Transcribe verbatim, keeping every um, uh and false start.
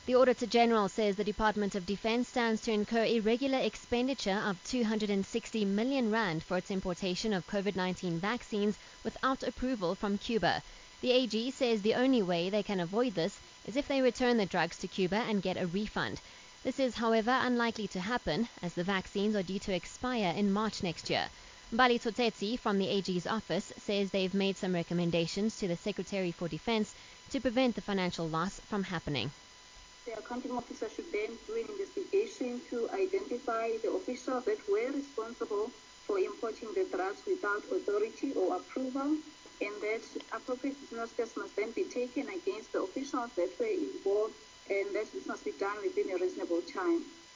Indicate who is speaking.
Speaker 1: The Auditor General says the Department of Defence stands to incur irregular expenditure of two hundred sixty million rand for its importation of COVID nineteen vaccines without approval from Cuba. The A G says the only way they can avoid this is if they return the drugs to Cuba and get a refund. This is, however, unlikely to happen as the vaccines are due to expire in March next year. Mbali Tsotetsi from the A G's office says they've made some recommendations to the Secretary for Defence to prevent the financial loss from happening.
Speaker 2: The accounting officer should then do an investigation to identify the officials that were responsible for importing the drugs without authority or approval, and that appropriate business steps must then be taken against the officials that were involved, and that this must be done within a reasonable time.